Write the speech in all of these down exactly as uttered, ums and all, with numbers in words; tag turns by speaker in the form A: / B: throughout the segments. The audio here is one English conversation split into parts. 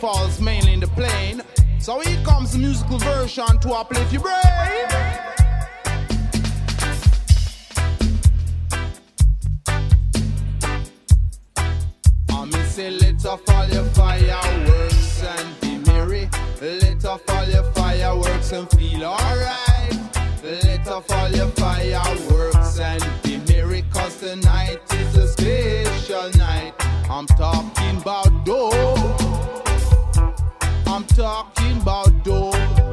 A: falls mainly in the plain. So here comes the musical version to uplift your brain. Say, let off all your fireworks and be merry. Let off all your fireworks and feel alright. Let off all your fireworks and be merry, cause tonight is a special night. I'm talking about dope. I'm talking about dope.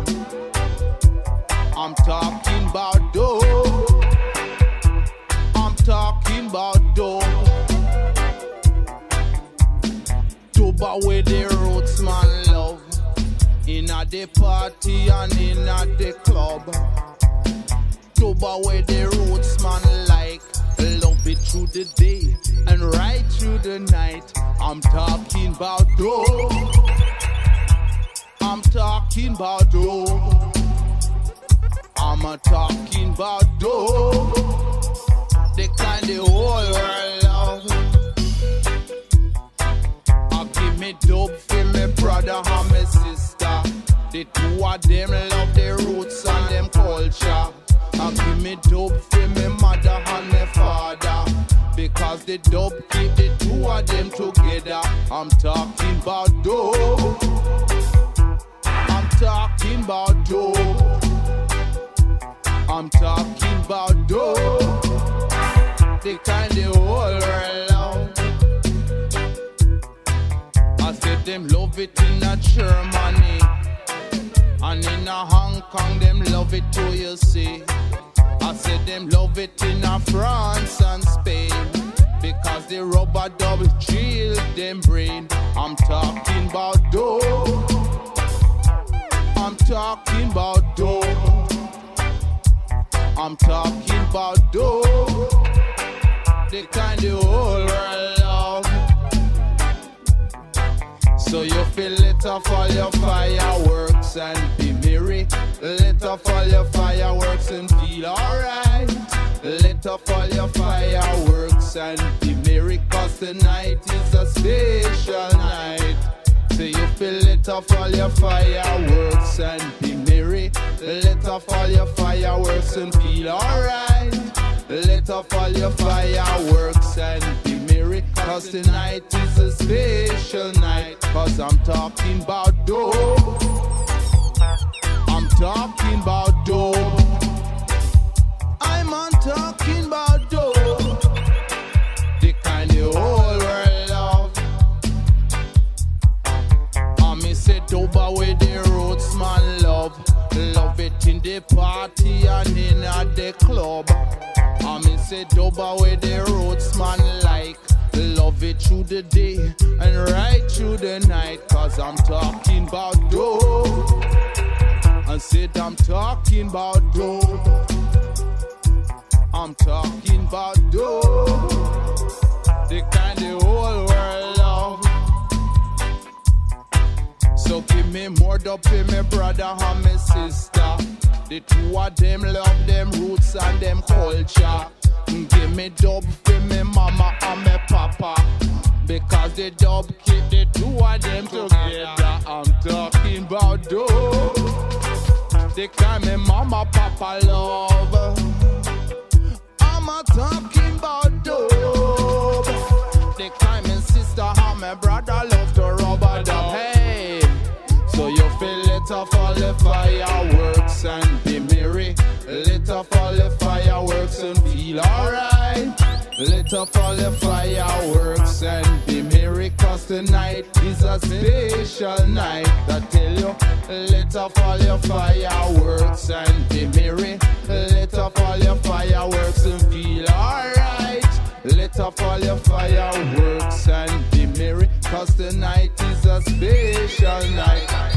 A: I'm talking about dope. I'm talking about dope. But where the roots man love, in a the party and in a the club. Tuba where the roots man like, love it through the day and right through the night. I'm talking about dope. I'm talking about dope. I'm a talking about dope. The kind the whole world love. Me dope for me brother and me sister. The two of them love their roots and them culture. And give me dope for me mother and me father, because the dope keep the two of them together. I'm talking about dope. I'm talking about dope. I'm talking about dope. The kind the whole world love. I said them love it in a Germany, and in a Hong Kong them love it too, you see. I said them love it in a France and Spain, because the rubber double chill them brain. I'm talking about dope. I'm talking about dope. I'm talking about dope. The kind the whole world love. So you feel lit off all your fireworks and be merry. Lit off all your fireworks and feel alright. Lit off all your fireworks and be merry, cause tonight is a special night. So you feel lit off all your fireworks and be merry. Lit off all your fireworks and feel alright. Lit off all your fireworks and be merry, cause tonight is a special night. Cause I'm talking about dope. I'm talking about dope. I'm on talking about dope. The kind the whole world love. I me say dope where the roots man love. Love it in the party and in the club. I me say dope where the roots man like. Love it through the day and right through the night. Cause I'm talking about dope. I said I'm talking about dope. I'm talking about dope. The kind the whole world love. So give me more dope for me brother and me sister. The two of them love them roots and them culture. Give me dub for me mama and me papa, because the dub keep the two of them together. I'm talking about dub. The kind me mama papa love. I'm a talking about dub. The kind me sister and me brother love to rub a dub. Hey, so you feel lit off all the fireworks and be merry. Lit off all the fireworks and feel alright. Lit off all the fireworks and be merry, cause tonight is a special night. I tell you, lit off all your fireworks and be merry. Lit off all your fireworks and feel alright. Lit off all your fireworks and be merry, cause tonight is a special night.